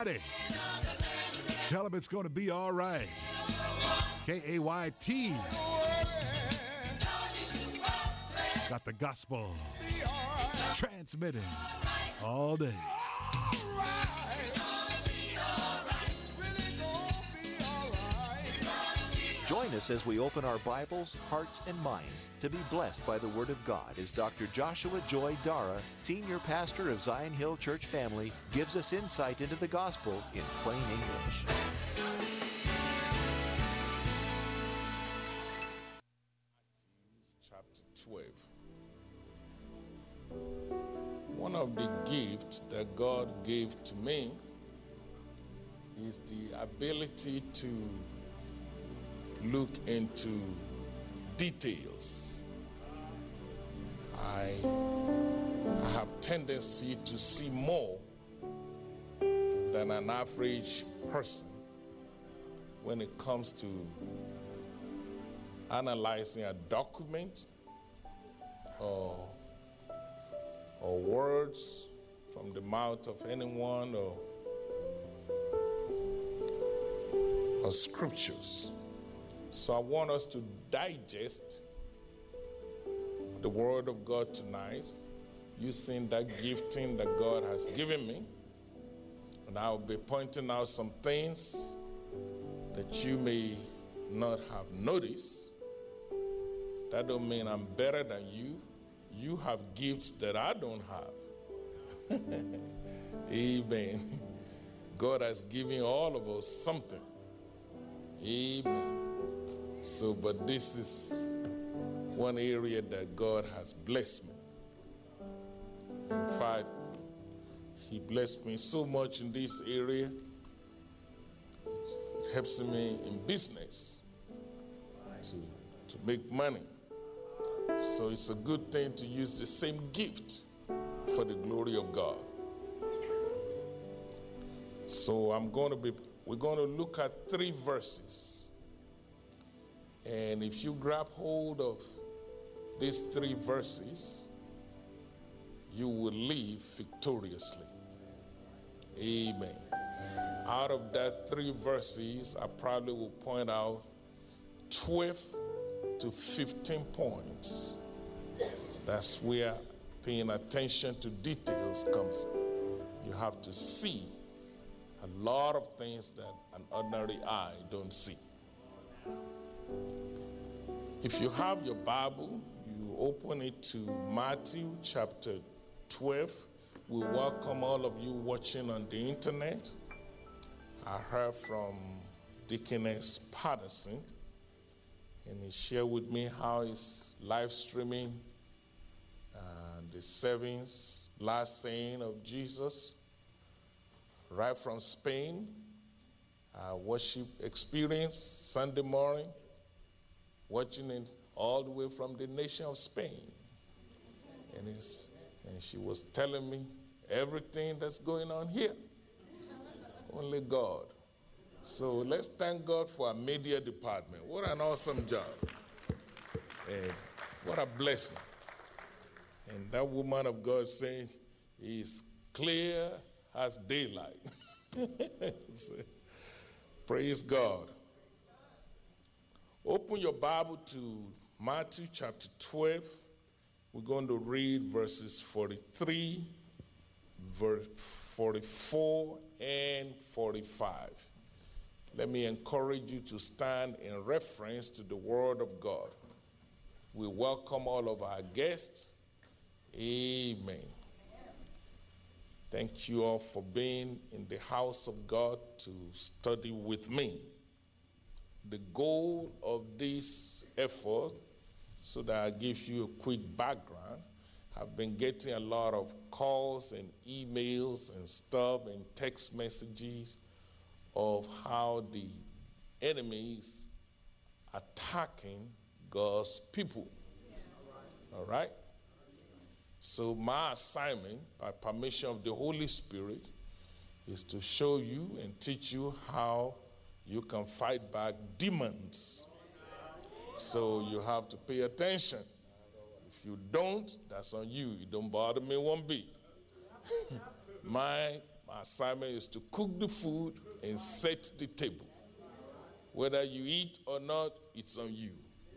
Tell them it's going to be all right. KAYT. Got the gospel transmitting all day. Join us as we open our Bibles, hearts, and minds to be blessed by the Word of God as Dr. Joshua Joy Dara, Senior Pastor of Zion Hill Church Family, gives us insight into the gospel in plain English. Chapter 12. One of the gifts that God gave to me is the ability to look into details. I have tendency to see more than an average person when it comes to analyzing a document or words from the mouth of anyone or scriptures. So I want us to digest the Word of God tonight using that gifting that God has given me. And I'll be pointing out some things that you may not have noticed. That don't mean I'm better than you. You have gifts that I don't have. Amen. God has given all of us something. Amen. So, but this is one area that God has blessed me. In fact, He blessed me so much in this area. It helps me in business to make money. So it's a good thing to use the same gift for the glory of God. So we're going to look at 3 verses. And if you grab hold of these 3 verses, you will live victoriously. Amen. Out of that 3 verses, I probably will point out 12 to 15 points. That's where paying attention to details comes in. You have to see a lot of things that an ordinary eye don't see. If you have your Bible, you open it to Matthew chapter 12. We welcome all of you watching on the internet. I heard from Deaconess Patterson, and he shared with me how he's live streaming the 7 last saying of Jesus right from Spain. Worship experience Sunday morning, watching it all the way from the nation of Spain. And she was telling me everything that's going on here. Only God. So let's thank God for our media department. What an awesome job. And what a blessing. And that woman of God saying, "It's clear as daylight." So, praise God. Open your Bible to Matthew chapter 12. We're going to read verses 43, verse 44, and 45. Let me encourage you to stand in reference to the Word of God. We welcome all of our guests. Amen. Thank you all for being in the house of God to study with me. The goal of this effort, so that I give you a quick background, I've been getting a lot of calls and emails and stuff and text messages of how the enemy is attacking God's people. All right? So my assignment, by permission of the Holy Spirit, is to show you and teach you how you can fight back demons. So you have to pay attention. If you don't, that's on you. You don't bother me one bit. My My assignment is to cook the food and set the table. Whether you eat or not, it's on you.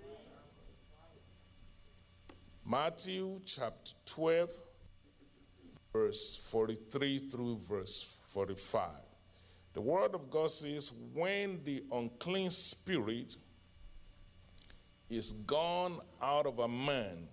Matthew chapter 12, verse 43 through verse 45. The word of God says, when the unclean spirit is gone out of a man,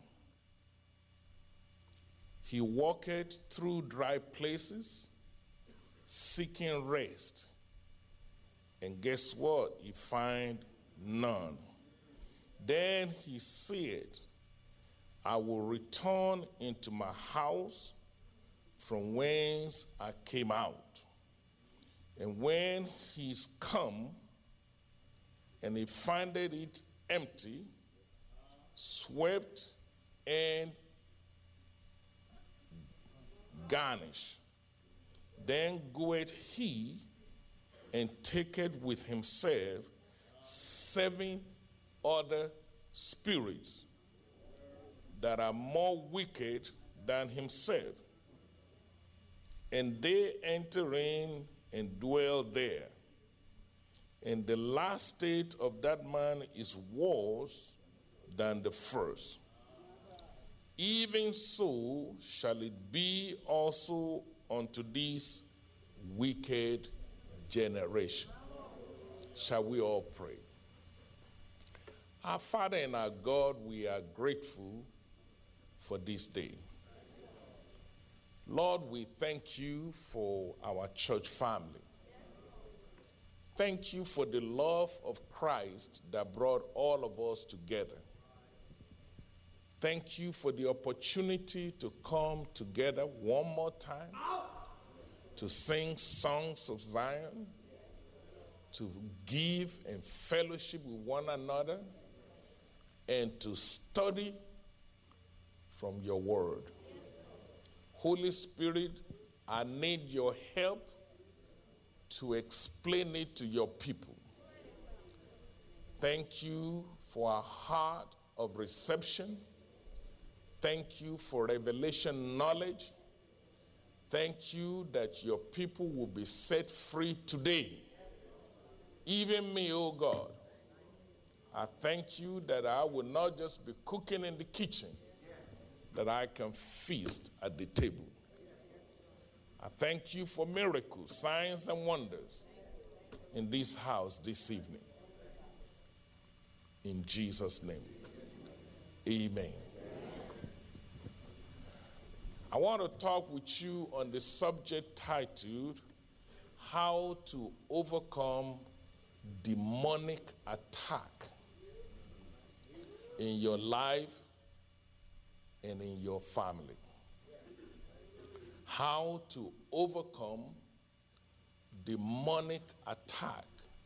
he walketh through dry places, seeking rest. And guess what? He find none. Then he said, I will return into my house from whence I came out. And when he's come, and he findeth it empty, swept, and garnished, then goeth he and taketh with himself 7 other spirits that are more wicked than himself. And they enter in and dwell there. And the last state of that man is worse than the first. Even so shall it be also unto this wicked generation. Shall we all pray? Our Father and our God, we are grateful for this day. Lord, we thank you for our church family. Thank you for the love of Christ that brought all of us together. Thank you for the opportunity to come together one more time, to sing songs of Zion, to give and fellowship with one another, and to study from your word. Holy Spirit, I need your help to explain it to your people. Thank you for a heart of reception. Thank you for revelation knowledge. Thank you that your people will be set free today. Even me, oh God. I thank you that I will not just be cooking in the kitchen, that I can feast at the table. I thank you for miracles, signs, and wonders in this house this evening. In Jesus' name, amen. I want to talk with you on the subject titled, How to Overcome Demonic Attack in Your Life and in your family. How to overcome demonic attack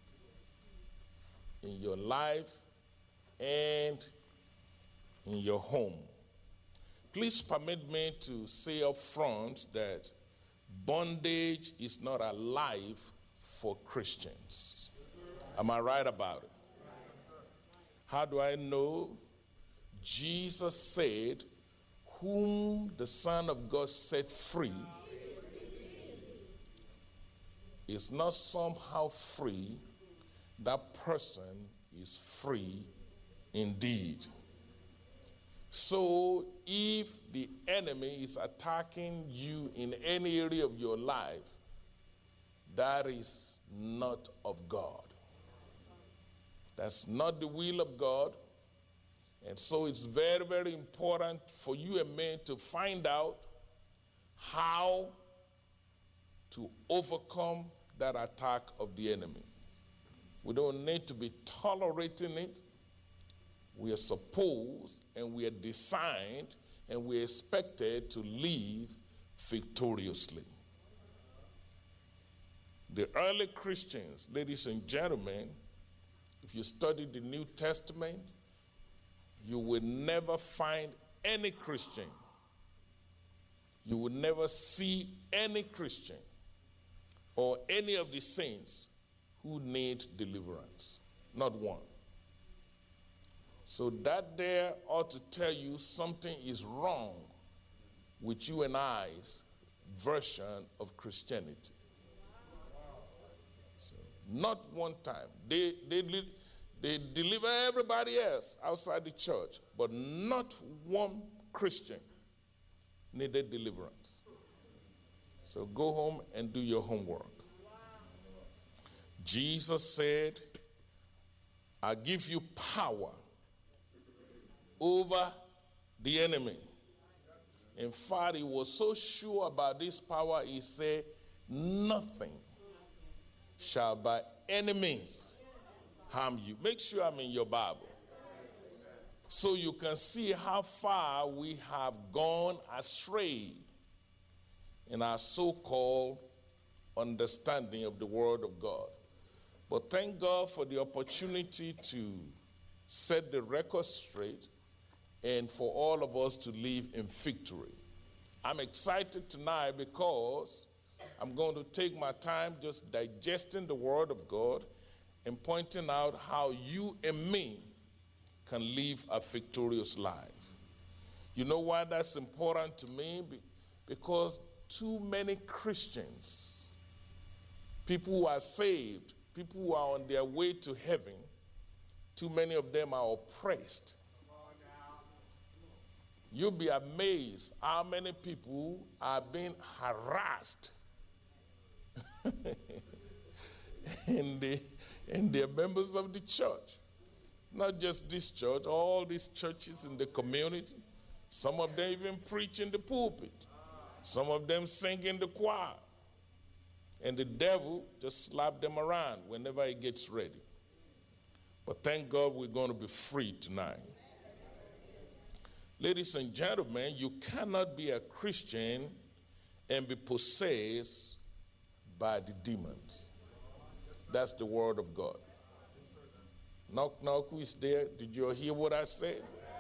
in your life and in your home. Please permit me to say up front that bondage is not a life for Christians. Am I right about it? How do I know? Jesus said, whom the Son of God set free is not somehow free. That person is free indeed. So if the enemy is attacking you in any area of your life, that is not of God. That's not the will of God. And so it's very, very important for you and me to find out how to overcome that attack of the enemy. We don't need to be tolerating it. We are supposed and we are designed and we are expected to live victoriously. The early Christians, ladies and gentlemen, if you study the New Testament, you will never find any Christian. You will never see any Christian or any of the saints who need deliverance. Not one. So that there ought to tell you something is wrong with you and I version of Christianity. So, not one time. They deliver everybody else outside the church, but not one Christian needed deliverance. So go home and do your homework. Jesus said, I give you power over the enemy. In fact, he was so sure about this power, he said, nothing shall by any means harm you. Make sure I'm in your Bible, so you can see how far we have gone astray in our so-called understanding of the Word of God. But thank God for the opportunity to set the record straight and for all of us to live in victory. I'm excited tonight because I'm going to take my time just digesting the Word of God and pointing out how you and me can live a victorious life. You know why that's important to me? Because too many Christians, people who are saved, people who are on their way to heaven, too many of them are oppressed. You'll be amazed how many people are being harassed and they're members of the church. Not just this church, all these churches in the community. Some of them even preach in the pulpit. Some of them sing in the choir. And the devil just slaps them around whenever he gets ready. But thank God we're going to be free tonight. Ladies and gentlemen, you cannot be a Christian and be possessed by the demons. That's the Word of God. Knock, knock, who is there? Did you hear what I said?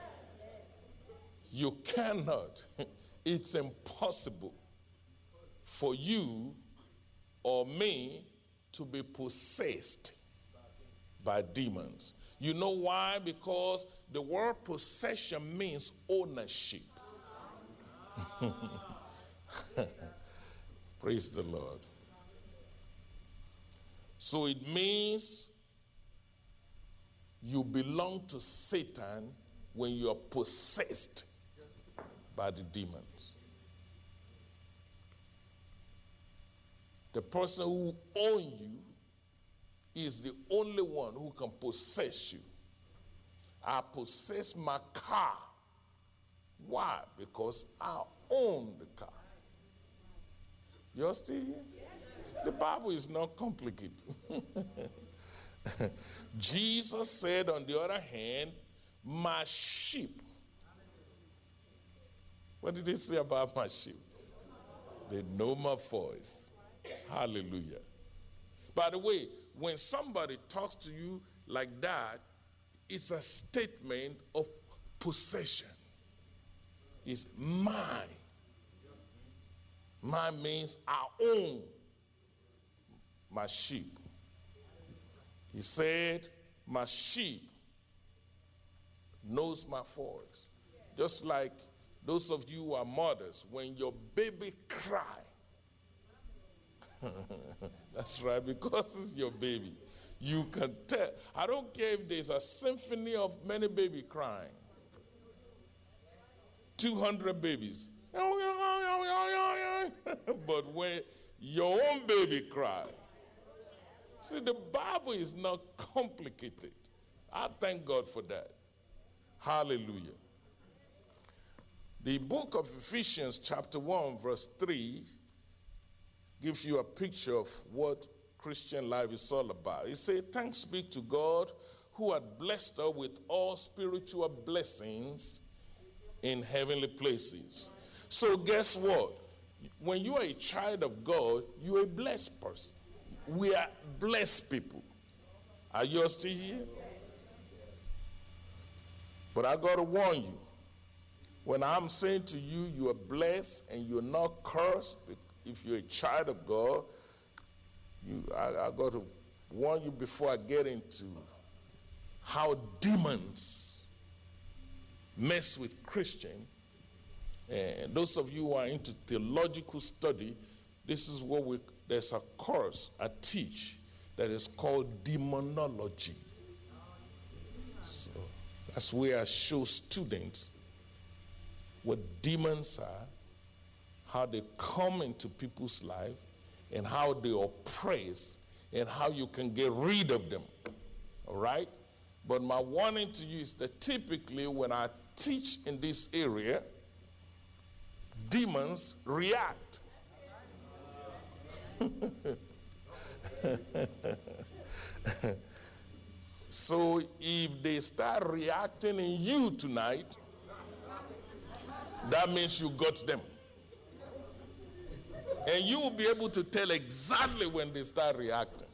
You cannot. It's impossible for you or me to be possessed by demons. You know why? Because the word possession means ownership. Praise the Lord. So it means you belong to Satan when you are possessed by the demons. The person who owns you is the only one who can possess you. I possess my car. Why? Because I own the car. You're still here? The Bible is not complicated. Jesus said, on the other hand, my sheep. What did he say about my sheep? They know my voice. Hallelujah. By the way, when somebody talks to you like that, it's a statement of possession. It's mine. Mine means I own my sheep. He said, my sheep knows my voice. Just like those of you who are mothers, when your baby cries, that's right, because it's your baby. You can tell. I don't care if there's a symphony of many babies crying. 200 babies. But when your own baby cries, see, the Bible is not complicated. I thank God for that. Hallelujah. The book of Ephesians chapter 1 verse 3 gives you a picture of what Christian life is all about. It says, thanks be to God who had blessed us with all spiritual blessings in heavenly places. So guess what? When you are a child of God, you're a blessed person. We are blessed people. Are you still here? But I got to warn you, when I'm saying to you, you are blessed and you're not cursed, if you're a child of God, I got to warn you before I get into how demons mess with Christians. And those of you who are into theological study, this is what there's a course I teach that is called demonology. So that's where I show students what demons are, how they come into people's life, and how they oppress, and how you can get rid of them. All right? But my warning to you is that typically when I teach in this area, demons react. So if they start reacting in you tonight, that means you got them. And you will be able to tell exactly when they start reacting.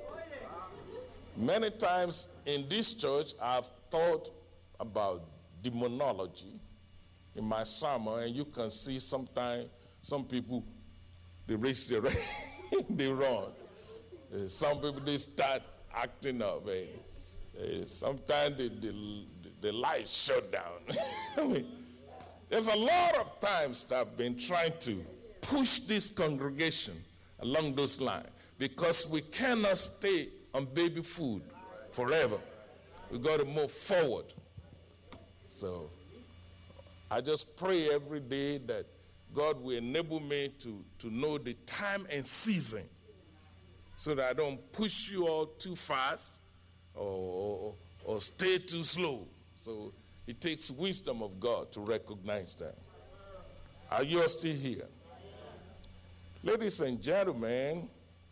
Many times in this church, I've thought about demonology in my sermon, and you can see sometimes some people, they raise their they run. Some people, they start acting up. Sometimes the lights shut down. I mean, there's a lot of times that I've been trying to push this congregation along those lines because we cannot stay on baby food forever. We got to move forward. So I just pray every day that God will enable me to know the time and season so that I don't push you all too fast or stay too slow. So it takes wisdom of God to recognize that. Are you all still here? Ladies and gentlemen,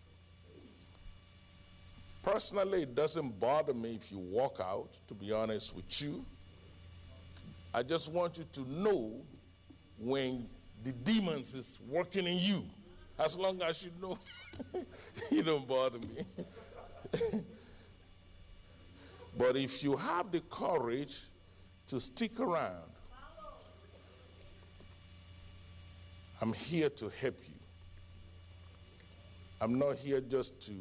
personally, it doesn't bother me if you walk out, to be honest with you. I just want you to know when the demons is working in you. As long as you know, you don't bother me. But if you have the courage to stick around, I'm here to help you. I'm not here just to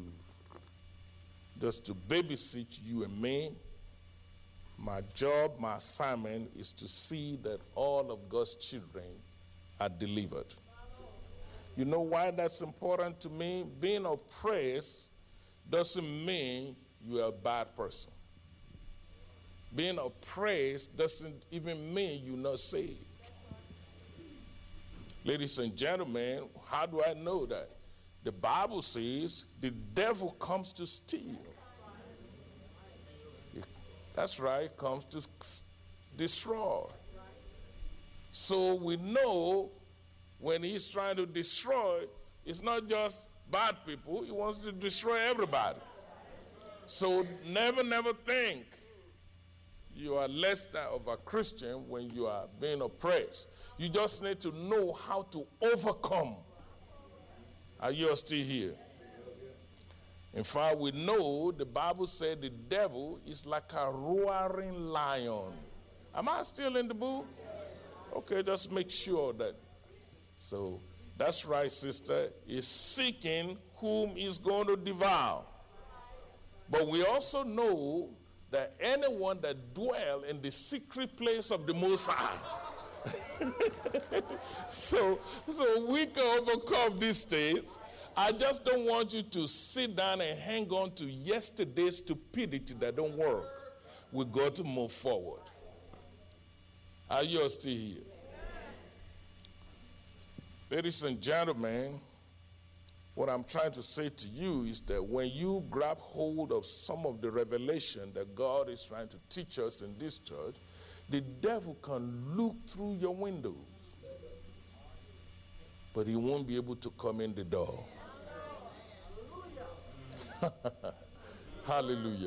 babysit you and me. My job, my assignment is to see that all of God's children are delivered. You know why that's important to me? Being oppressed doesn't mean you're a bad person. Being oppressed doesn't even mean you're not saved. Ladies and gentlemen, how do I know that? The Bible says the devil comes to steal. That's right, comes to destroy. So we know when he's trying to destroy, it's not just bad people, he wants to destroy everybody. So never think you are less than of a Christian when you are being oppressed. You just need to know how to overcome. Are you still here? In fact, we know the Bible said the devil is like a roaring lion. Am I still in the book? Okay, just make sure that. So that's right, sister. He's seeking whom he's going to devour. But we also know that anyone that dwells in the secret place of the Most High. So we can overcome these things. I just don't want you to sit down and hang on to yesterday's stupidity that don't work. We got to move forward. Are you still here? Ladies and gentlemen, what I'm trying to say to you is that when you grab hold of some of the revelation that God is trying to teach us in this church, the devil can look through your windows, but he won't be able to come in the door. Hallelujah.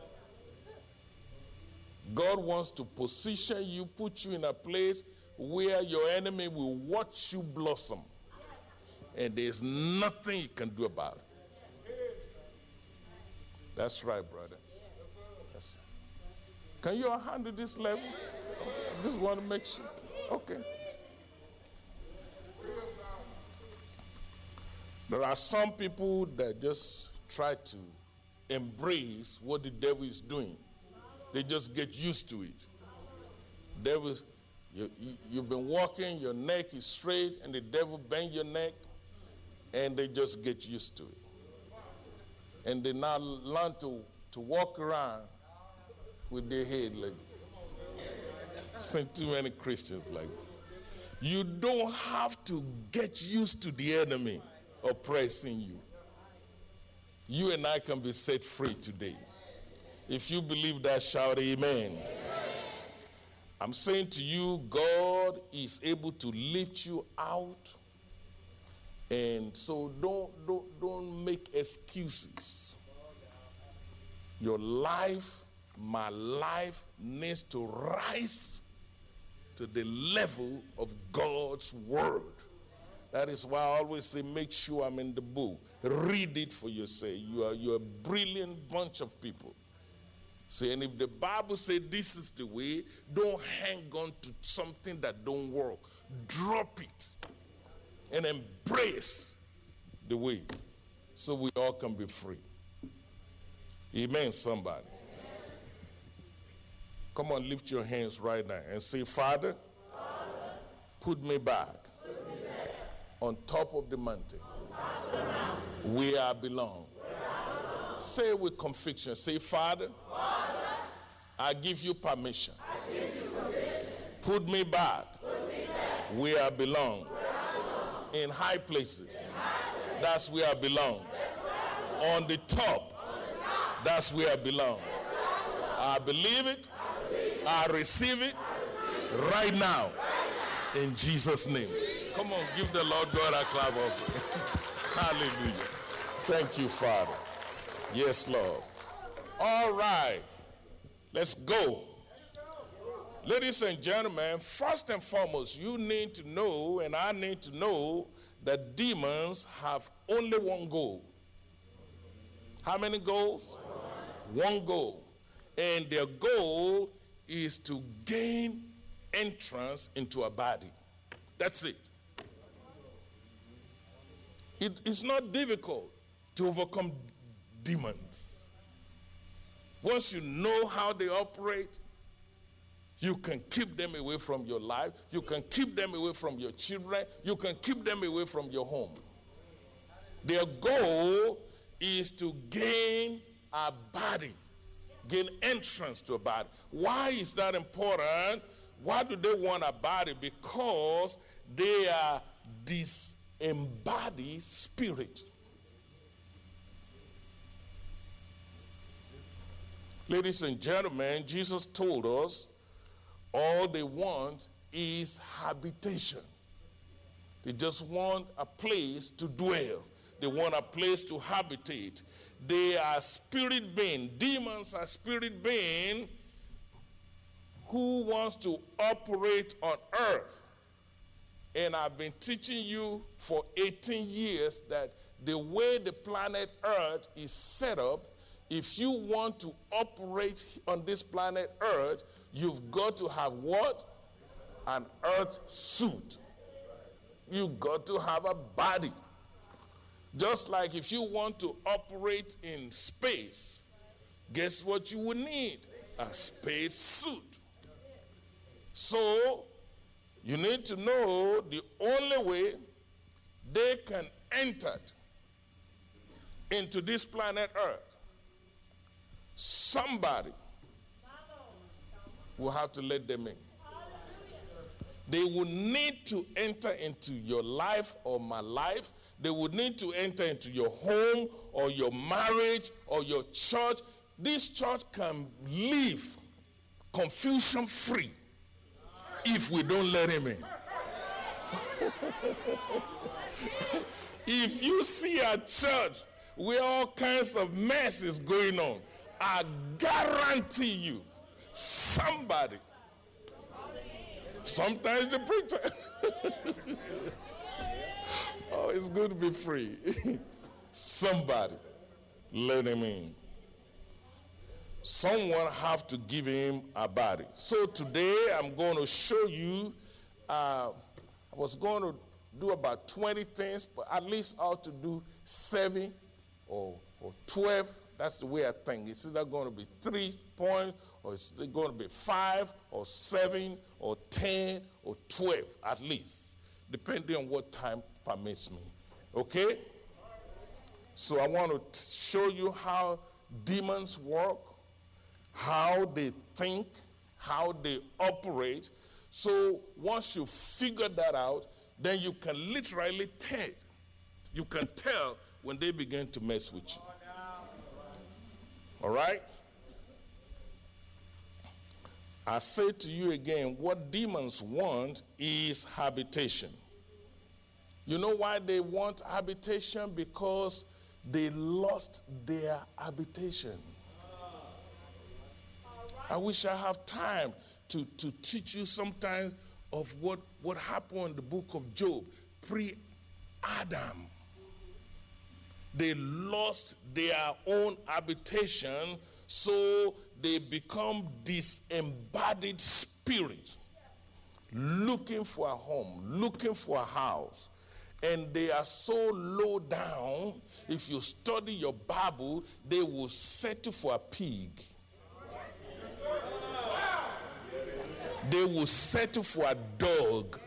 God wants to position you, put you in a place where your enemy will watch you blossom. And there's nothing you can do about it. That's right, brother. Yes. Can you all handle this level? I just want to make sure. Okay. There are some people that just try to embrace what the devil is doing. They just get used to it. You've been walking, your neck is straight, and the devil bend your neck, and they just get used to it. And they now learn to walk around with their head like this. Seen too many Christians like that. You don't have to get used to the enemy oppressing you. You and I can be set free today. If you believe that, shout amen. I'm saying to you, God is able to lift you out. And so don't make excuses. Your life, my life, needs to rise to the level of God's word. That is why I always say, make sure I'm in the book. Read it for yourself. You're a brilliant bunch of people. See, and if the Bible says this is the way, don't hang on to something that don't work. Drop it and embrace the way so we all can be free. Amen, somebody. Come on, lift your hands right now and say, Father, put me back on top of the mountain where I belong. Say it with conviction. Say, Father, I give you permission. Put me back where I belong. In high places. That's where I belong. On the top. That's where I belong. I believe it. I receive it right now. In Jesus' name. Come on, give the Lord God a clap of hallelujah. Thank you, Father. Yes, Lord. All right. Let's go. Ladies and gentlemen, first and foremost, you need to know, and I need to know, that demons have only one goal. How many goals? One goal. And their goal is to gain entrance into a body. That's it. It's not difficult to overcome demons. Once you know how they operate, you can keep them away from your life. You can keep them away from your children. You can keep them away from your home. Their goal is to gain a body, gain entrance to a body. Why is that important? Why do they want a body? Because they are disembodied spirit. Ladies and gentlemen, Jesus told us all they want is habitation. They just want a place to dwell. They want a place to habitate. They are spirit beings. Demons are spirit beings who wants to operate on earth. And I've been teaching you for 18 years that the way the planet Earth is set up, if you want to operate on this planet Earth, you've got to have what? An earth suit. You've got to have a body. Just like if you want to operate in space, guess what you would need? A space suit. So, you need to know the only way they can enter into this planet Earth, somebody will have to let them in. They will need to enter into your life or my life. They would need to enter into your home or your marriage or your church. This church can live confusion-free if we don't let him in. If you see a church where all kinds of mess is going on, I guarantee you, somebody, sometimes the preacher, oh, it's good to be free. Somebody, let him in. Someone have to give him a body. So today I'm going to show you, I was going to do about 20 things, but at least I ought to do 7 or 12 That's the way I think. It's either going to be 3 points, or it's going to be 5 or 7 or 10 or 12 at least, depending on what time permits me. Okay? So I want to show you how demons work, how they think, how they operate. So once you figure that out, then you can literally tell. You can tell when they begin to mess with you. All right? I say to you again, what demons want is habitation. You know why they want habitation? Because they lost their habitation. I wish I have time to teach you sometimes of what happened in the book of Job, pre-Adam. They lost their own habitation, so they become disembodied spirit, looking for a home, looking for a house. And they are so low down, if you study your Bible, they will settle for a pig. They will settle for a dog.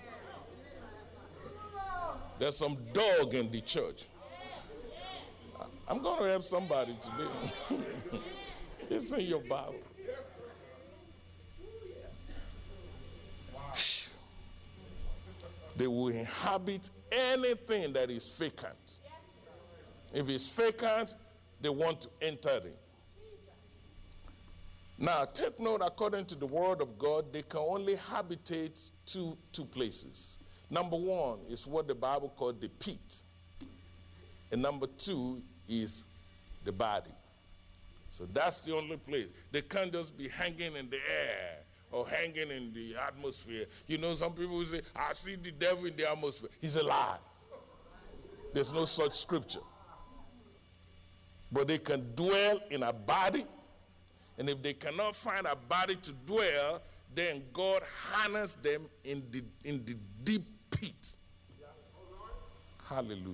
There's some dog in the church. I'm going to help somebody today. It's in your Bible. They will inhabit anything that is vacant. If it's vacant, they want to enter it. Now, take note, according to the word of God, they can only habitate two places. Number one is what the Bible called the pit. And number two is the body. So that's the only place. They can't just be hanging in the air or hanging in the atmosphere. You know, some people will say, I see the devil in the atmosphere. He's a lie. There's no such scripture. But they can dwell in a body. And if they cannot find a body to dwell, then God harnessed them in the deep pit. Hallelujah.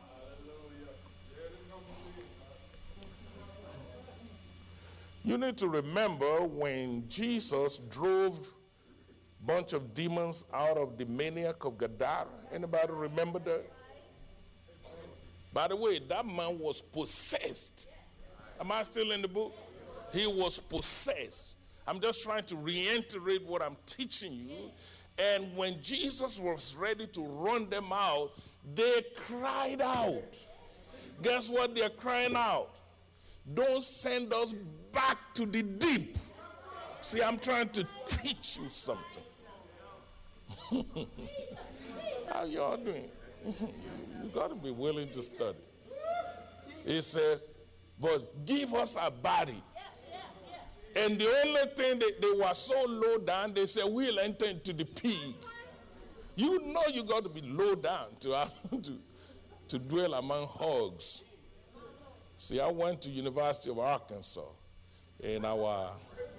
You need to remember when Jesus drove a bunch of demons out of the maniac of Gadara. Anybody remember that? By the way, that man was possessed. Am I still in the book? He was possessed. I'm just trying to reiterate what I'm teaching you. And when Jesus was ready to run them out, they cried out. Guess what they're crying out? Don't send us back to the deep. See, I'm trying to teach you something. How y'all doing? You got to be willing to study. He said, but give us a body. And the only thing that they were so low down, they said, we'll enter into the pig. You know you got to be low down to dwell among hogs. See, I went to University of Arkansas, and our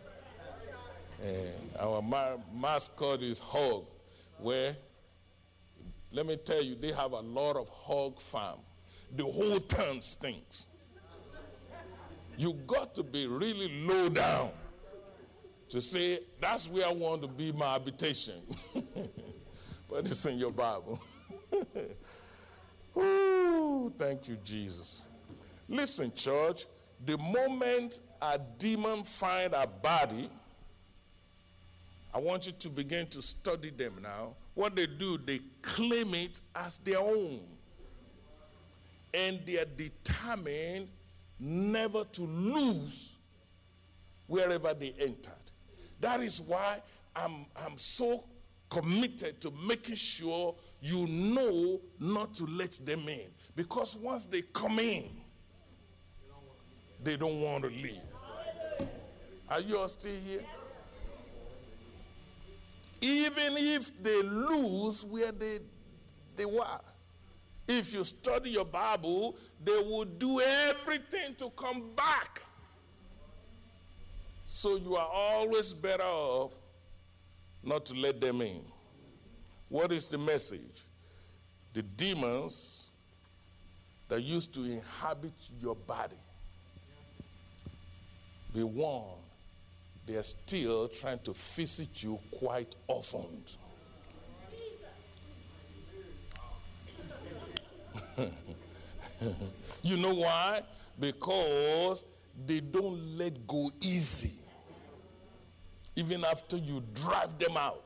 mascot is hog, where, let me tell you, they have a lot of hog farm. The whole town stinks. You got to be really low down to say, that's where I want to be my habitation. But it's in your Bible. Ooh, thank you, Jesus. Listen, church, the moment a demon finds a body, I want you to begin to study them now. What they do, they claim it as their own. And they are determined never to lose wherever they entered. That is why I'm so committed to making sure you know not to let them in. Because once they come in, they don't want to leave. Are you all still here? Even if they lose where they were. If you study your Bible, they will do everything to come back. So you are always better off not to let them in. What is the message? The demons that used to inhabit your body, be warned, they are still trying to visit you quite often. You know why? Because they don't let go easy, even after you drive them out.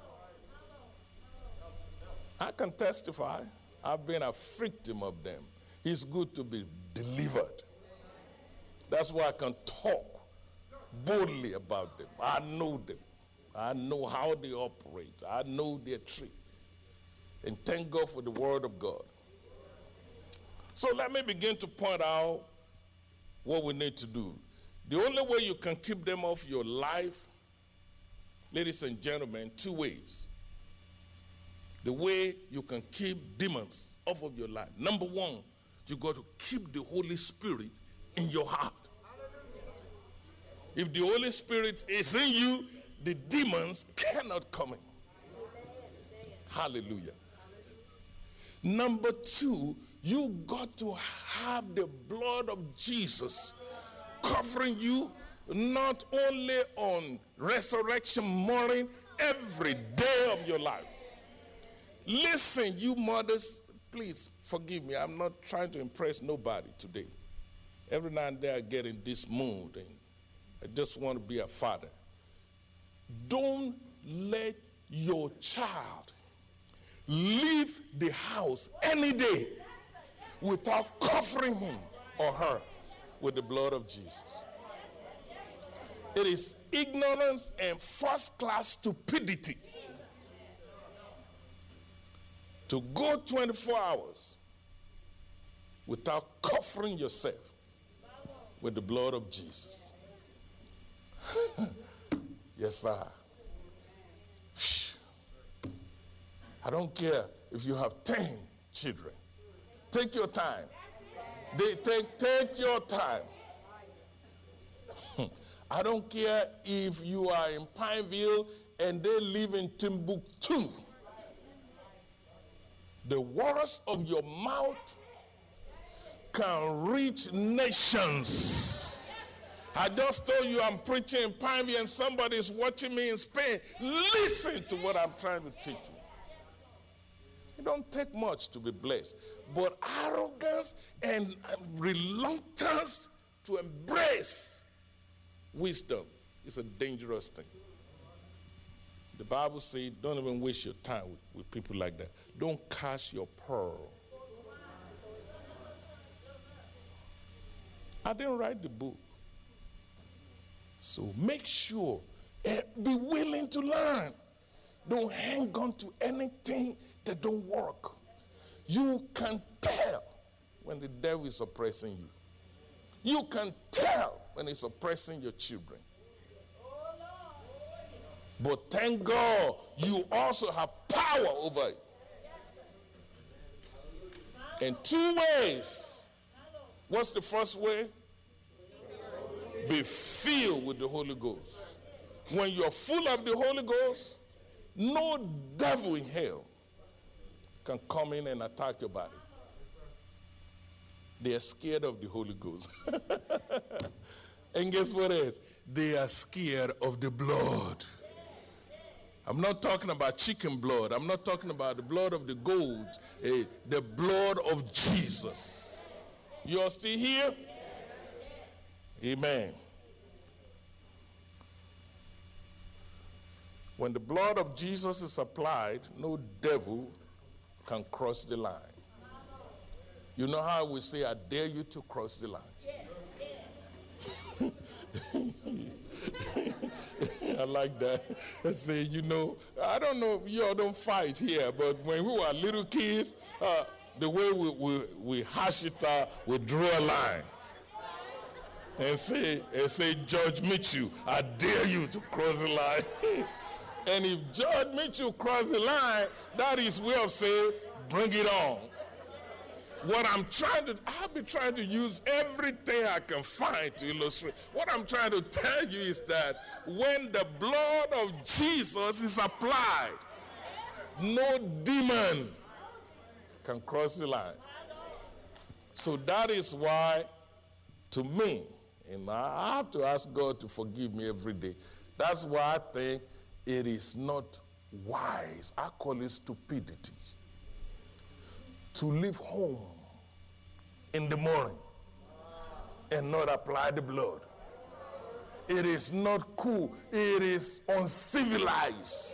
I can testify. I've been a victim of them. It's good to be delivered. That's why I can talk boldly about them. I know them. I know how they operate. I know their trick. And thank God for the word of God. So let me begin to point out what we need to do. The only way you can keep them off your life, ladies and gentlemen, two ways. The way you can keep demons off of your life. Number one, you got to keep the Holy Spirit in your heart. If the Holy Spirit is in you, the demons cannot come in. Hallelujah. Number two, you got to have the blood of Jesus covering you not only on resurrection morning, every day of your life. Listen, you mothers, please forgive me. I'm not trying to impress nobody today. Every now and then I get in this mood and I just want to be a father. Don't let your child leave the house any day without covering him or her with the blood of Jesus. It is ignorance and first-class stupidity to go 24 hours without covering yourself with the blood of Jesus. Yes, sir. I don't care if you have 10 children. Take your time. Take your time. I don't care if you are in Pineville and they live in Timbuktu. The words of your mouth can reach nations. I just told you I'm preaching in Pineville and somebody is watching me in Spain. Listen to what I'm trying to teach you. It don't take much to be blessed. But arrogance and reluctance to embrace wisdom is a dangerous thing. The Bible says, don't even waste your time with people like that. Don't cast your pearl. I didn't write the book. So make sure, be willing to learn. Don't hang on to anything that don't work. You can tell when the devil is oppressing you. You can tell when he's oppressing your children. But thank God, you also have power over it. In two ways. What's the first way? Be filled with the Holy Ghost. When you're full of the Holy Ghost, no devil in hell can come in and attack your body. They are scared of the Holy Ghost. And guess what else? They are scared of the blood. I'm not talking about chicken blood. I'm not talking about the blood of the goat. The blood of Jesus. You are still here? Amen. When the blood of Jesus is applied, no devil can cross the line. You know how we say, I dare you to cross the line? I like that. I say, you know, I don't know if y'all don't fight here, but when we were little kids, the way we hash it out, we draw a line. And say, Judge Mitchell, I dare you to cross the line. And if Judge Mitchell cross the line, that is way of saying, bring it on. What I'm I've been trying to use everything I can find to illustrate. What I'm trying to tell you is that when the blood of Jesus is applied, no demon can cross the line. So that is why, to me, And I have to ask God to forgive me every day. That's why I think it is not wise. I call it stupidity to leave home in the morning and not apply the blood. It is not cool. It is uncivilized.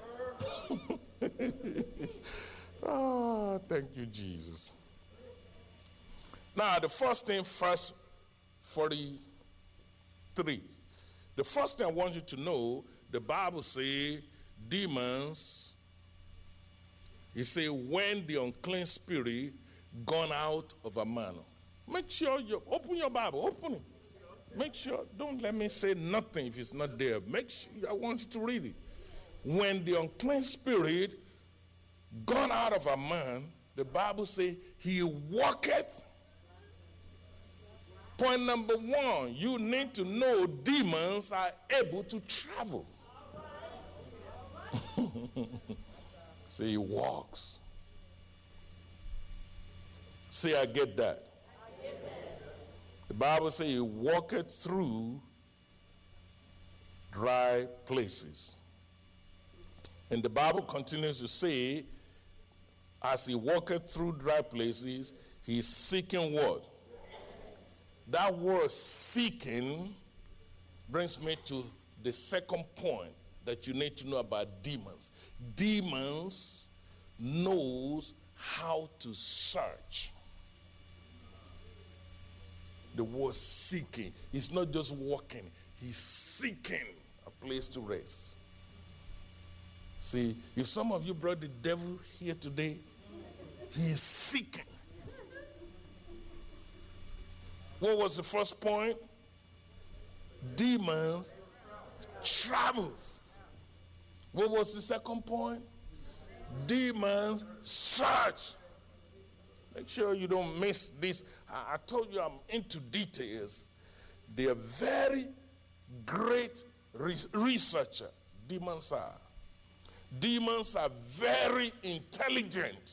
Oh, thank you, Jesus. Now, the first thing, verse 43. The first thing I want you to know, the Bible says demons, it says when the unclean spirit gone out of a man. Make sure you open your Bible, open it. Make sure, don't let me say nothing if it's not there. Make sure, I want you to read it. When the unclean spirit gone out of a man, the Bible says he walketh. Point number one, you need to know demons are able to travel. See, he walks. See, I get that. The Bible says he walketh through dry places. And the Bible continues to say, as he walketh through dry places, he's seeking what? That word seeking brings me to the second point that you need to know about demons. Demons knows how to search. The word seeking. He's not just walking. He's seeking a place to rest. See, if some of you brought the devil here today, he is seeking. What was the first point? Demons travel. What was the second point? Demons search. Make sure you don't miss this. I told you I'm into details. They are very great researcher. Demons are. Demons are very intelligent.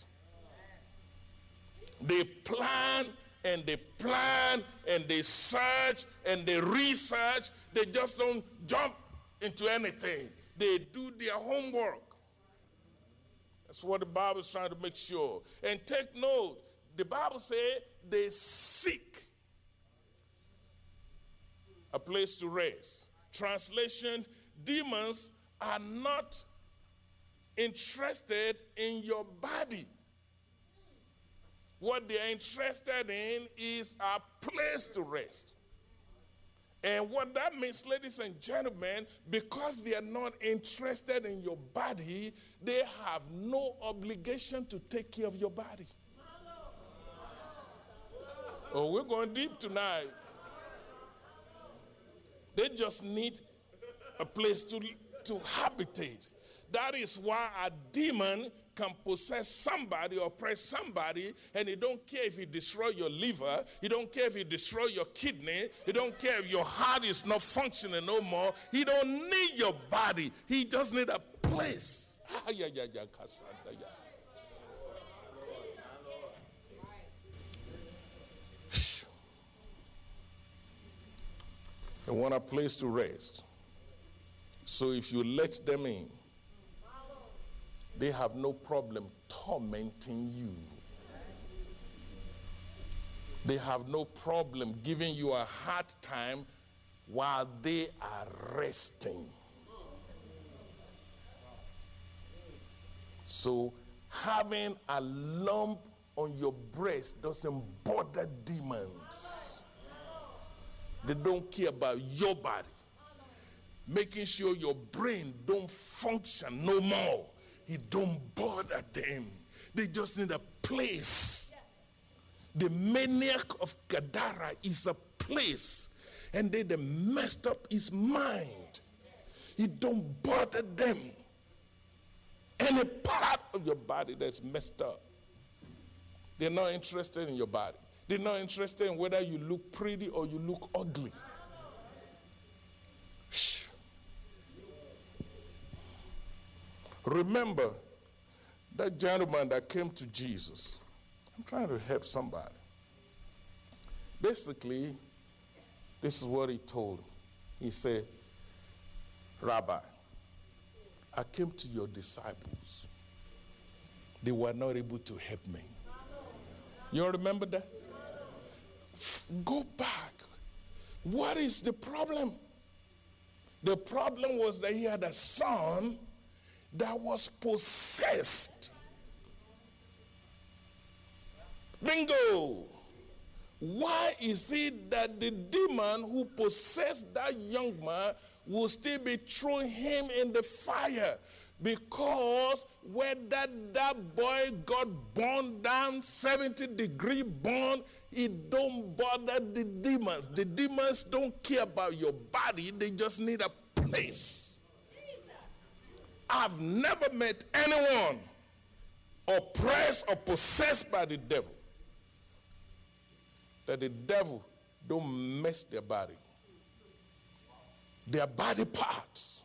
They plan and they plan and they search and they research. They just don't jump into anything. They do their homework. That's what the Bible is trying to make sure. And take note, the Bible says they seek a place to rest. Translation, demons are not interested in your body. What they're interested in is a place to rest. And what that means, ladies and gentlemen, because they are not interested in your body, they have no obligation to take care of your body. Oh, we're going deep tonight. They just need a place to habitate. That is why a demon can possess somebody or oppress somebody, and he don't care if he destroy your liver, he don't care if he destroy your kidney, he don't care if your heart is not functioning no more. He don't need your body. He just need a place. They want a place to rest. So if you let them in, they have no problem tormenting you. They have no problem giving you a hard time while they are resting. So having a lump on your breast doesn't bother demons. They don't care about your body. Making sure your brain don't function no more. It don't bother them. They just need a place. The maniac of Gadara is a place. And they messed up his mind. It don't bother them. Any part of your body that's messed up. They're not interested in your body. They're not interested in whether you look pretty or you look ugly. Remember that gentleman that came to Jesus. I'm trying to help somebody. Basically, This is what he told him. He said, Rabbi, I came to your disciples. They were not able to help me. You all remember that? Go back. What is the problem? The problem was that he had a son that was possessed. Bingo! Why is it that the demon who possessed that young man will still be throwing him in the fire? Because whether that boy got burned down, 70-degree burn, it don't bother the demons. The demons don't care about your body. They just need a place. I've never met anyone oppressed or possessed by the devil that the devil don't mess their body. Their body parts.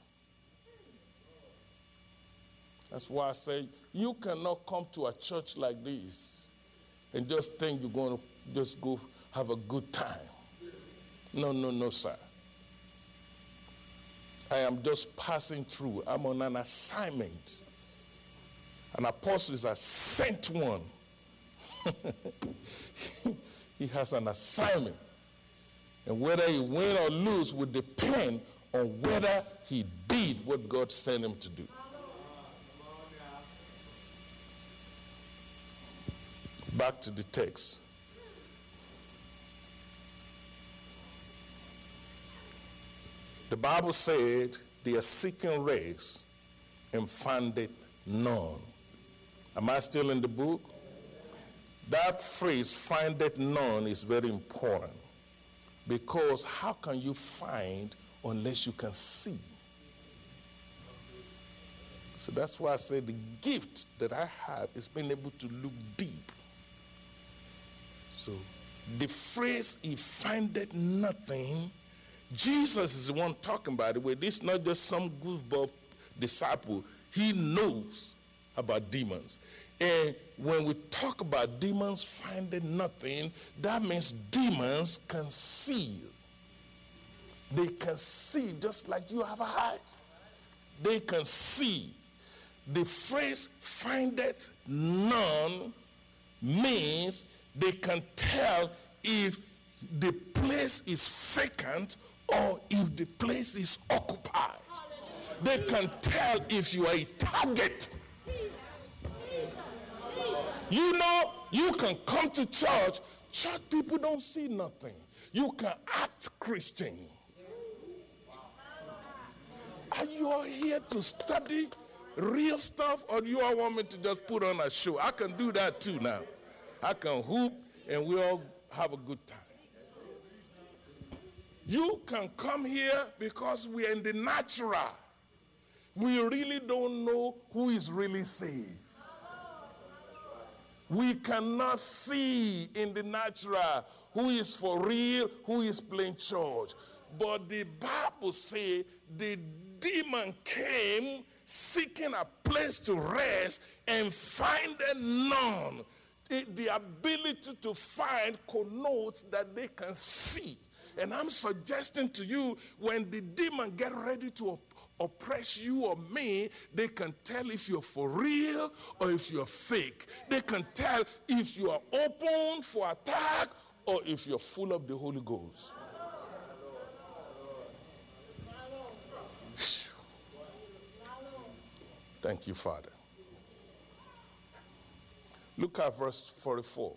That's why I say you cannot come to a church like this and just think you're going to just go have a good time. No, sir. I am just passing through. I'm on an assignment. An apostle is a sent one. He has an assignment. And whether he win or lose will depend on whether he did what God sent him to do. Back to the text. The Bible said they are seeking rest and findeth none. Am I still in the book? That phrase, findeth none, is very important. Because how can you find unless you can see? So that's why I say the gift that I have is being able to look deep. So the phrase, he findeth nothing, Jesus is the one talking about it. Where this is not just some goofball disciple. He knows about demons. And when we talk about demons finding nothing, that means demons can see. They can see just like you have a eye. They can see. The phrase findeth none means they can tell if the place is vacant or if the place is occupied. They can tell if you are a target. You know, you can come to church people don't see nothing. You can act Christian. Are you all here to study real stuff, or do you all want me to just put on a show? I can do that too now. I can hoop and we all have a good time. You can come here because we are in the natural. We really don't know who is really saved. We cannot see in the natural who is for real, who is playing church. But the Bible says the demon came seeking a place to rest and findeth none. The ability to find connotes that they can see. And I'm suggesting to you, when the demon get ready to oppress you or me, they can tell if you're for real or if you're fake. They can tell if you are open for attack or if you're full of the Holy Ghost. Thank you, Father. Look at verse 44.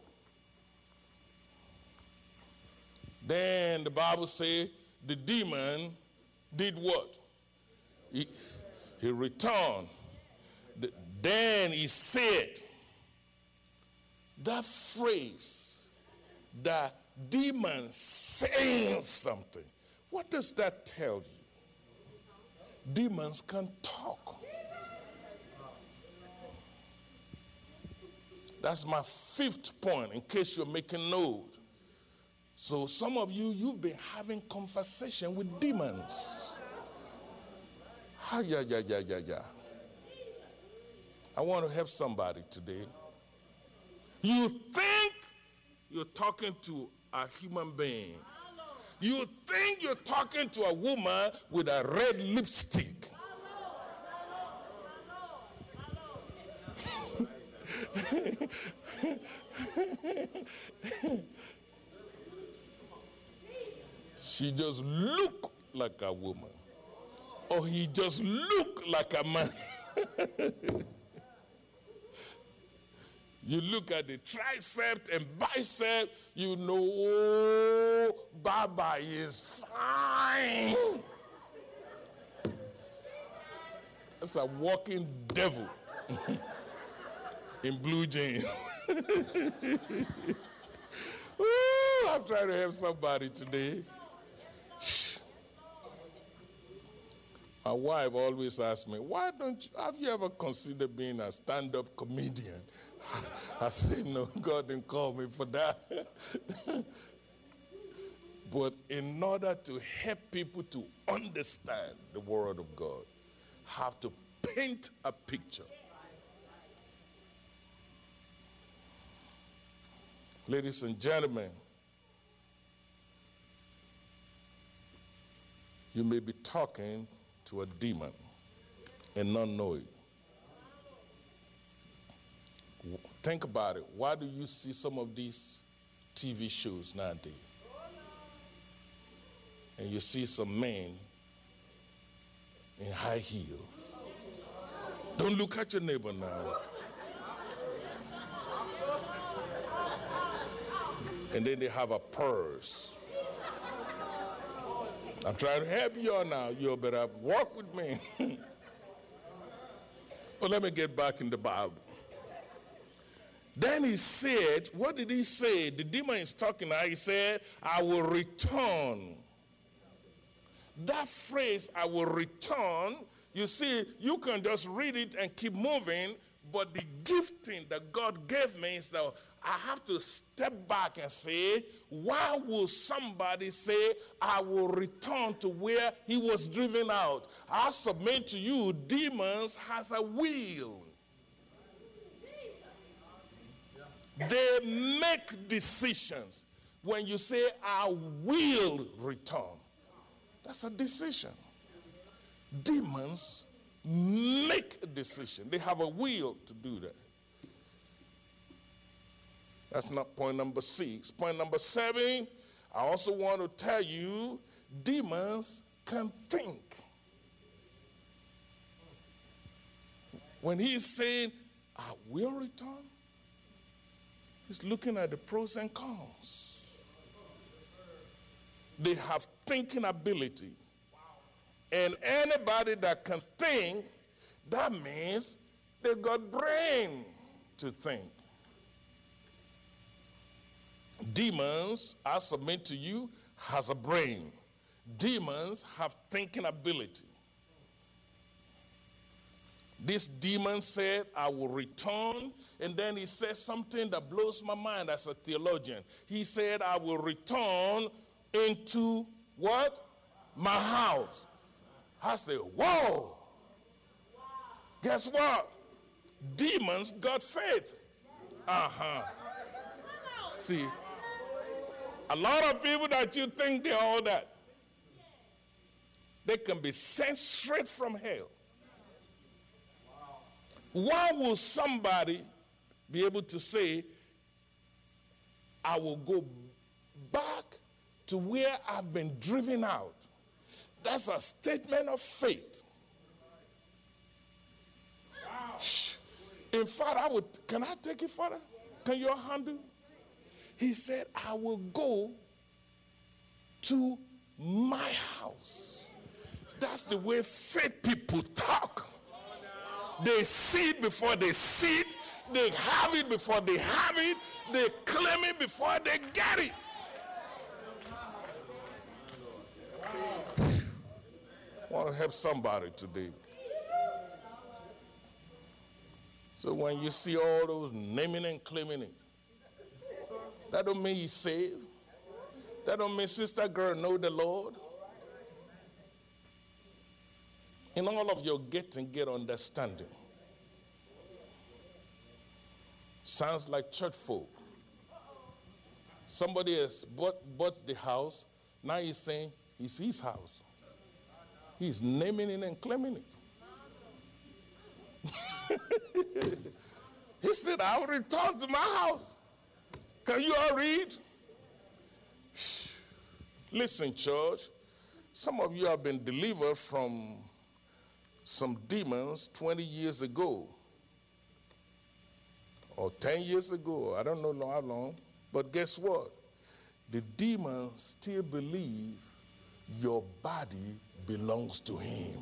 Then the Bible says the demon did what? He returned. Then he said, that phrase, the demon saying something, what does that tell you? Demons can talk. That's my fifth point, in case you're making note. So some of you, you've been having conversation with demons. Yeah. I want to help somebody today. You think you're talking to a human being. You think you're talking to a woman with a red lipstick. She just look like a woman. Or he just look like a man. You look at the tricep and bicep, you know, oh, Baba is fine. That's a walking devil in blue jeans. Ooh, I'm trying to help somebody today. My wife always asks me, have you ever considered being a stand-up comedian? I say, no, God didn't call me for that. But in order to help people to understand the Word of God, have to paint a picture. Ladies and gentlemen, you may be talking to a demon and not know it. Think about it. Why do you see some of these TV shows nowadays? And you see some men in high heels. Don't look at your neighbor now. And then they have a purse. I'm trying to help you all now. You better walk with me. Well, let me get back in the Bible. Then he said, what did he say? The demon is talking now. He said, I will return. That phrase, I will return, you see, you can just read it and keep moving, but the gifting that God gave me is that I have to step back and say, why will somebody say, I will return to where he was driven out? I submit to you, demons has a will. They make decisions. When you say, I will return, that's a decision. Demons make a decision. They have a will to do that. That's not point number 6. Point number 7, I also want to tell you, demons can think. When he's saying, I will return, he's looking at the pros and cons. They have thinking ability. And anybody that can think, that means they got brain to think. Demons, I submit to you, has a brain. Demons have thinking ability. This demon said, I will return. And then he said something that blows my mind as a theologian. He said, I will return into what? My house. I said, whoa. Guess what? Demons got faith. See, a lot of people that you think they're all that, they can be sent straight from hell. Why will somebody be able to say, I will go back to where I've been driven out? That's a statement of faith. In fact, can I take it further? Can you handle? He said, I will go to my house. That's the way faith people talk. They see it before they see it. They have it before they have it. They claim it before they get it. I want to help somebody today. So when you see all those naming and claiming it, that don't mean he's saved. That don't mean sister girl know the Lord. In all of your getting, get understanding. Sounds like church folk. Somebody has bought the house, Now he's saying it's his house. He's naming it and claiming it. He said, I will return to my house. Can you all read? Listen, church. Some of you have been delivered from some demons 20 years ago. Or 10 years ago. I don't know how long. But guess what? The demons still believe your body belongs to him.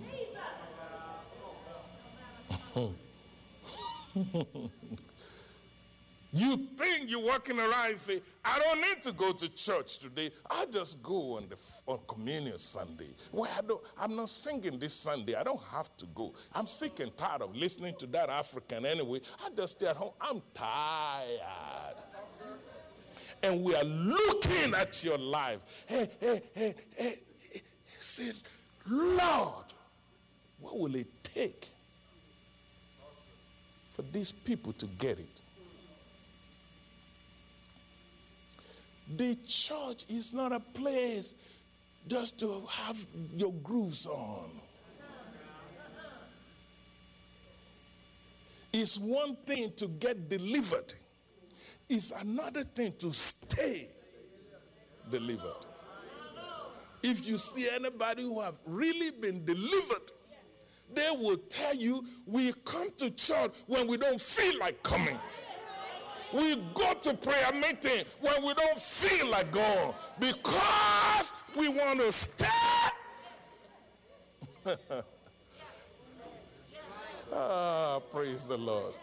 You think you're walking around and say, I don't need to go to church today. I just go on communion Sunday. Well, I'm not singing this Sunday. I don't have to go. I'm sick and tired of listening to that African anyway. I just stay at home. I'm tired. And we are looking at your life. Hey. Say, Lord, what will it take for these people to get it? The church is not a place just to have your grooves on. It's one thing to get delivered. It's another thing to stay delivered. If you see anybody who have really been delivered, they will tell you, we come to church when we don't feel like coming. We go to prayer meeting when we don't feel like going because we want to stay. Praise the Lord.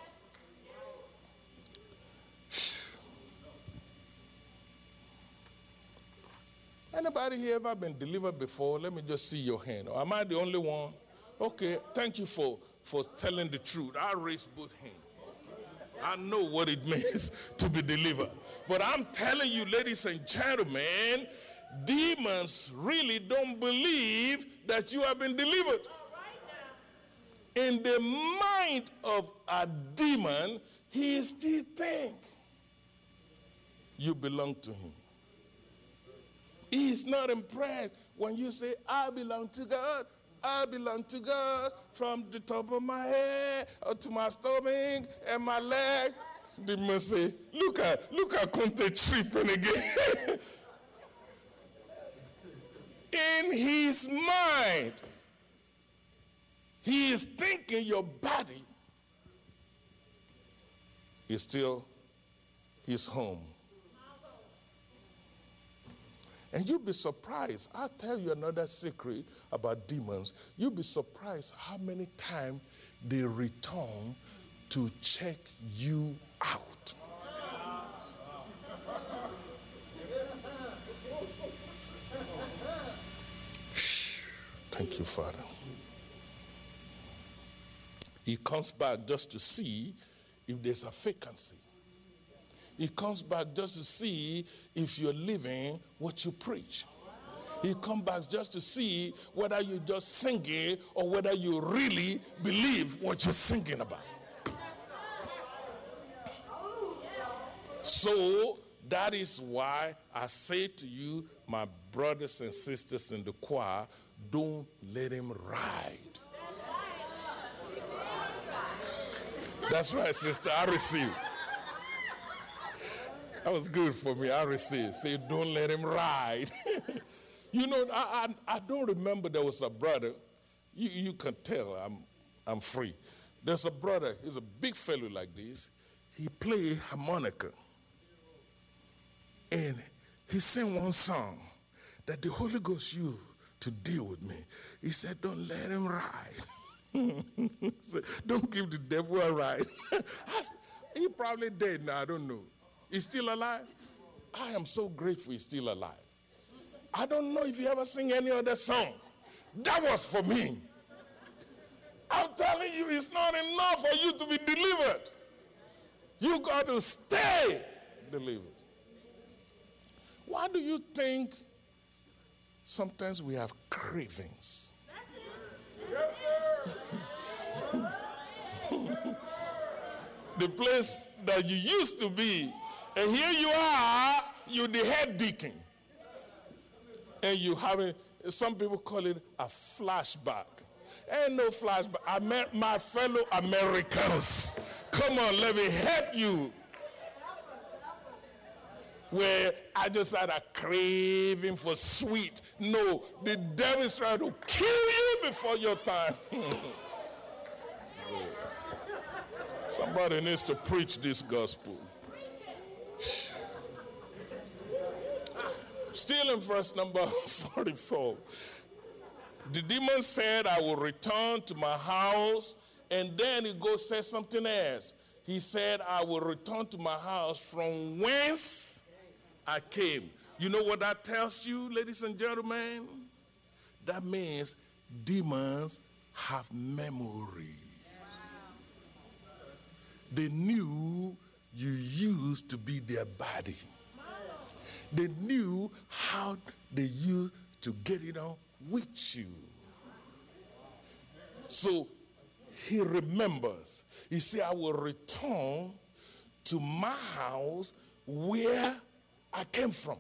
Anybody here ever been delivered before? Let me just see your hand. Or am I the only one? Okay, thank you for telling the truth. I raised both hands. I know what it means to be delivered. But I'm telling you, ladies and gentlemen, demons really don't believe that you have been delivered. In the mind of a demon, he still thinks you belong to him. He's not impressed when you say, I belong to God. I belong to God from the top of my head to my stomach and my leg. They must say, look at Conte tripping again. In his mind, he is thinking your body is still his home. And you'll be surprised. I'll tell you another secret about demons. You'll be surprised how many times they return to check you out. Thank you, Father. He comes back just to see if there's a vacancy. He comes back just to see if you're living what you preach. He comes back just to see whether you're just singing or whether you really believe what you're singing about. So that is why I say to you, my brothers and sisters in the choir, don't let him ride. That's right, sister, I receive. That was good for me. I received. Say, don't let him ride. You know, I don't remember there was a brother. You can tell I'm free. There's a brother. He's a big fellow like this. He played harmonica. And he sang one song that the Holy Ghost used to deal with me. He said, don't let him ride. Said, don't give the devil a ride. He probably dead now. I don't know. He's still alive? I am so grateful he's still alive. I don't know if you ever sing any other song. That was for me. I'm telling you, it's not enough for you to be delivered. You got to stay delivered. Why do you think sometimes we have cravings? The place that you used to be, and here you are, you're the head deacon. And you having, some people call it a flashback. Ain't no flashback. I met my fellow Americans. Come on, let me help you. Where I just had a craving for sweet. No, the devil is trying to kill you before your time. Somebody needs to preach this gospel. Still in verse number 44. The demon said, I will return to my house. And then he goes say something else. He said, I will return to my house from whence I came. You know what that tells you, ladies and gentlemen? That means demons have memory. They knew you used to be their body. They knew how they used to get it on with you. So he remembers. He said, I will return to my house where I came from.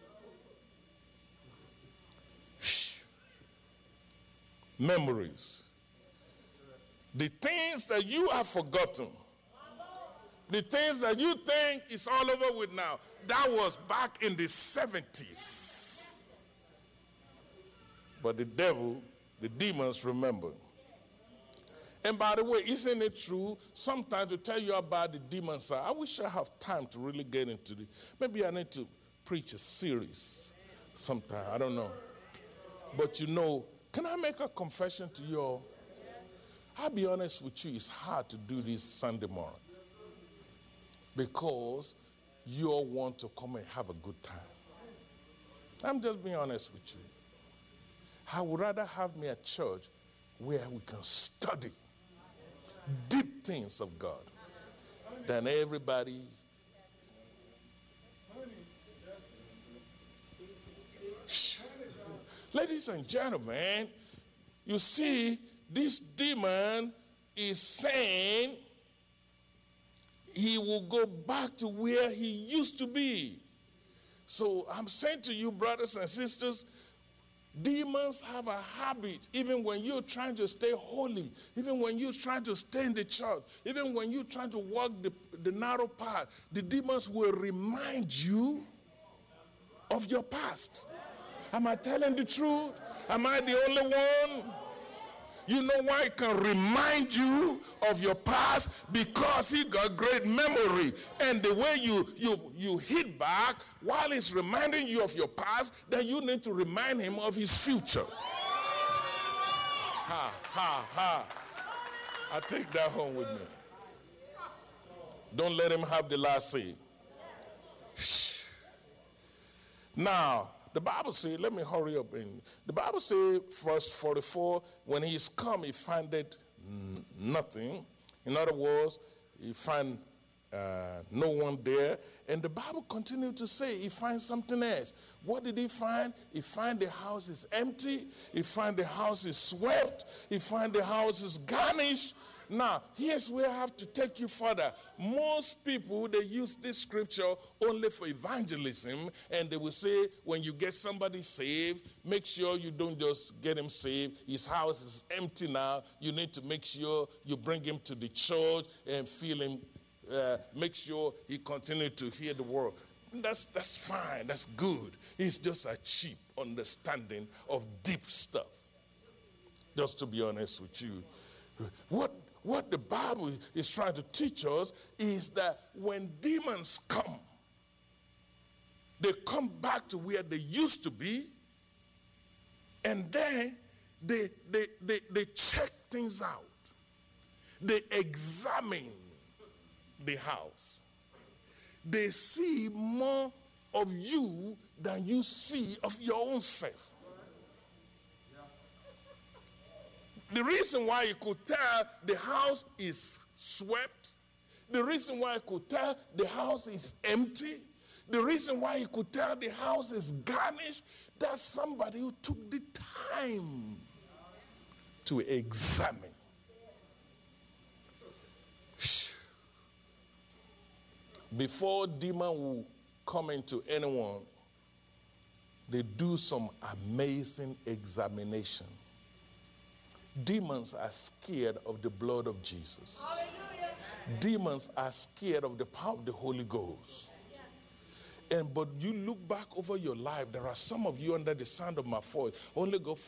Memories. The things that you have forgotten. The things that you think is all over with now. That was back in the 70s. But the devil, the demons remember. And by the way, isn't it true? Sometimes to tell you about the demons, I wish I have time to really get into it. Maybe I need to preach a series sometime. I don't know. But you know, can I make a confession to you all? I'll be honest with you, it's hard to do this Sunday morning. Because you all want to come and have a good time. I'm just being honest with you. I would rather have me at church where we can study deep things of God than everybody. Ladies and gentlemen, you see, this demon is saying he will go back to where he used to be. So I'm saying to you, brothers and sisters, demons have a habit, even when you're trying to stay holy, even when you're trying to stay in the church, even when you're trying to walk the narrow path, the demons will remind you of your past. Am I telling the truth? Am I the only one? You know why he can remind you of your past? Because he got great memory. And the way you hit back while he's reminding you of your past, then you need to remind him of his future. Ha, ha, ha. I take that home with me. Don't let him have the last say. Now, the Bible says, let me hurry up. The Bible says, verse 44, when he's come, he findeth nothing. In other words, he find no one there. And the Bible continued to say he finds something else. What did he find? He find the house is empty. He find the house is swept. He find the house is garnished. Now, here's where I have to take you further. Most people, they use this scripture only for evangelism, and they will say, when you get somebody saved, make sure you don't just get him saved. His house is empty now. You need to make sure you bring him to the church and feel him, make sure he continue to hear the word. That's fine. That's good. It's just a cheap understanding of deep stuff. Just to be honest with you. What the Bible is trying to teach us is that when demons come, they come back to where they used to be, and then they check things out. They examine the house. They see more of you than you see of your own self. The reason why you could tell the house is swept, the reason why you could tell the house is empty, the reason why you could tell the house is garnished, that's somebody who took the time to examine. Before demon will come into anyone, they do some amazing examination. Demons are scared of the blood of Jesus. Hallelujah. Demons are scared of the power of the Holy Ghost. But you look back over your life, there are some of you under the sound of my voice, only God